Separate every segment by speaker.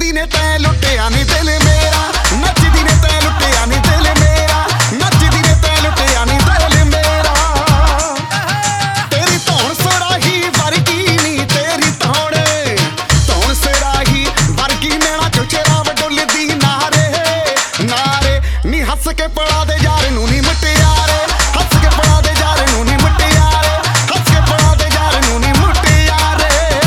Speaker 1: ਨੱਚਦੀ ਨੇ ਤੈਂ ਲੁੱਟਿਆ ਨੀ ਦਿਲ ਮੇਰਾ, ਨੱਚਦੀ ਨੇ ਤੈਂ ਲੁੱਟਿਆ ਨੀ ਦਿਲ ਮੇਰਾ, ਨੱਚਦੀ ਨੇ ਤੈਂ ਲੁੱਟਿਆ ਨੀ ਦਿਲ ਮੇਰਾ। ਤੇਰੀ ਧੌਣ ਸਰਾਹੀ ਵਰਗੀ ਨੀ, ਤੇਰੀ ਧੌਣ ਸਰਾਹੀ ਵਰਗੀ ਨੈਣਾ ਚੋਂ ਸ਼ਰਾਬ ਡੁੱਲਦੀ ਨਾਰੇ ਨਾਰੇ ਨੀ। ਹੱਸ ਕੇ ਪੜਾ ਦੇ ਯਾਰ ਨੂੰ ਨੀ ਮੁਟਿਆਰੇ, ਹੱਸ ਕੇ ਪੜਾ ਦੇ ਯਾਰ ਨੂੰ ਨੀ ਮੁਟਿਆਰੇ, ਹੱਸ ਕੇ ਪੜਾ ਦੇ ਯਾਰ ਨੂੰ ਨੀ ਮੁਟਿਆਰੇ।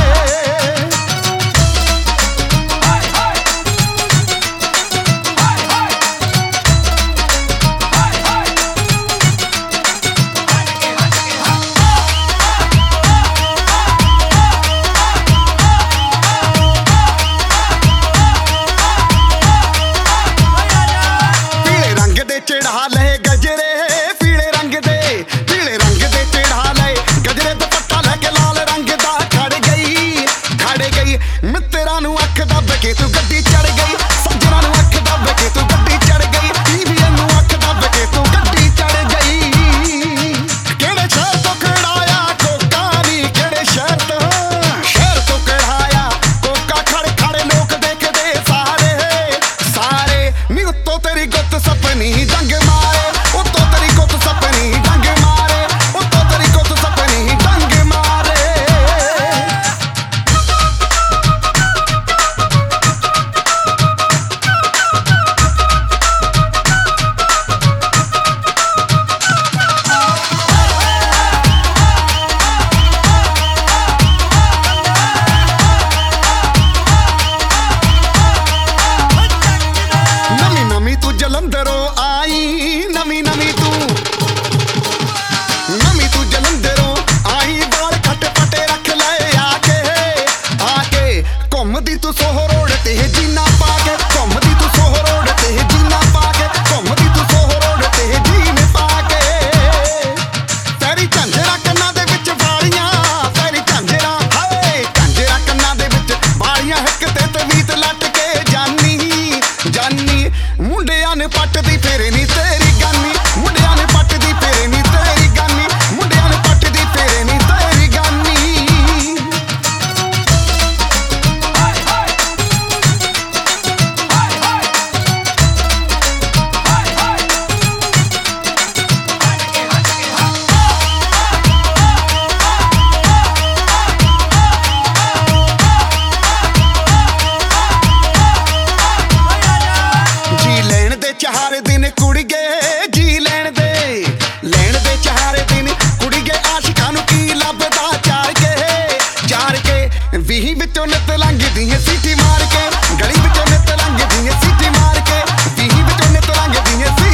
Speaker 1: ਚੜਾ ਲਏ ਗਜਰੇ ਪੀਲੇ ਰੰਗ ਦੇ, ਪੀਲੇ ਰੰਗ ਦੇ ਚੜਾ ਲਏ ਗਜਰੇ, ਦੁਪੱਟਾ ਲੈ ਕੇ ਲਾਲ ਰੰਗ ਦਾ ਖੜ ਗਈ ਮਿੱਤਰਾਂ ਨੂੰ ਅੱਖ ਦੱਬ ਕੇ ਤੂੰ ਗੱਡੀ ਚੜ ਗਈ, ਸੱਜਣਾ ਨੂੰ ਅੱਖ ਦੱਬ ਕੇ ਤੂੰ ਗੱਡੀ ਚੜ ਗਈ, ਟੀਵੀਆਂ ਨੂੰ ਅੱਖ ਦੱਬ ਕੇ ਤੂੰ ਗੱਡੀ ਚੜ ਗਈ। ਕਿਹੜੇ ਸ਼ਹਿਰ ਤੋਂ ਕਢਾਇਆ ਕੋਕਾ ਨੀ, ਕਿਹੜੇ ਸ਼ਹਿਰ ਤੋਂ ਕਢਾਇਆ ਕੋਕਾ, ਖੜੇ ਖੜੇ ਲੋਕ ਦੇਖਦੇ ਸਾਰੇ ਨੀ। ਉੱਤੋਂ ਤੇਰੀ ਗੁੱਤ ਸਪਨੀ ਡੰਗ ਮਾਰੇ, ਉੱਤੋਂ ਤੇਰੀ ਗੁੱਤ ਸਪਨੀ ਡੰਗ ਮਾਰੇ, ਉੱਤੋਂ ਤੇਰੀ ਗੁੱਤ ਸਪਨੀ ਡੰਗ ਮਾਰੇ। ਨਵੀਂ ਤੂੰ ਜਲੰਧਰੋਂ ਆਈ, ਨਵੀਂ ਤੂੰ ਜਲੰਧਰੋਂ ਆਈ, ਵਾਲ ਖੱਟ ਪੱਟੇ ਰੱਖ ਲੈ ਆ ਕੇ ਘੁੰਮਦੀ ਤੂੰ ਸੋਹ ਰੋਡ ਤੇ ਜੀਨਾ ਪਾ ਕੇ, ਘੁੰਮਦੀ ਤੂੰ ਸੋਹ ਰੋਡ ਤੇ ਜੀਨਾ ਪਾ ਕੇ, ਘੁੰਮਦੀ ਤੂੰ ਸੋਹ ਰੋਡ ਤੇ ਜੀਨ ਪਾ ਕੇ। ਤੇਰੀ ਝਾਂਜਰਾਂ ਕੰਨਾਂ ਦੇ ਵਿੱਚ ਵਾਲੀਆਂ, ਤੇਰੀ ਝਾਂਜਰਾਂ ਹਾਏ ਝਾਂਜਰਾਂ ਕੰਨਾਂ ਦੇ ਵਿੱਚ ਵਾਲੀਆਂ, ਹਿੱਕ ਤੇ ਤਵੀਤ ਲੱਟ ਕੇ ਜਾਨੀ ਮੁੰਡਿਆਂ ਨੇ ਪੱਟਦੀ ਫੇਰੇ ਨੀ ਤੇਰੀ ਗਾਨੀ, ਮੁੰਡਿਆਂ ਨੇ ਪੱਟਦੀ ਫੇਰੇ ਨੀ ਤੇਰੀ ਗਾਨੀ, ਮੁੰਡਿਆਂ ਨੇ ਪੱਟਦੀ ਫੇਰੇ ਨੀ ਤੇਰੀ ਗਾਨੀ। ਚਾਰ ਦਿਨ ਕੁੜੀਏ ਜੀ ਲੈਣ ਦੇ ਚਾਰ ਦਿਨ ਕੁੜੀਏ, ਆਸ਼ਿਕਾਂ ਨੂੰ ਕੀ ਲੱਭਦਾ ਚਾਰ ਕੇ ਵੀਹ ਵਿੱਚੋਂ ਨਿੱਤ ਲੰਘਦੀ ਏ ਸੀਟੀ ਮਾਰ ਕੇ, ਗਲੀ ਵਿੱਚੋਂ ਨਿੱਤ ਲੰਘਦੀ ਏ ਸੀਟੀ ਮਾਰ ਕੇ, ਵੀਹ ਵਿੱਚੋਂ ਨਿੱਤ ਲੰਘਦੀ ਏ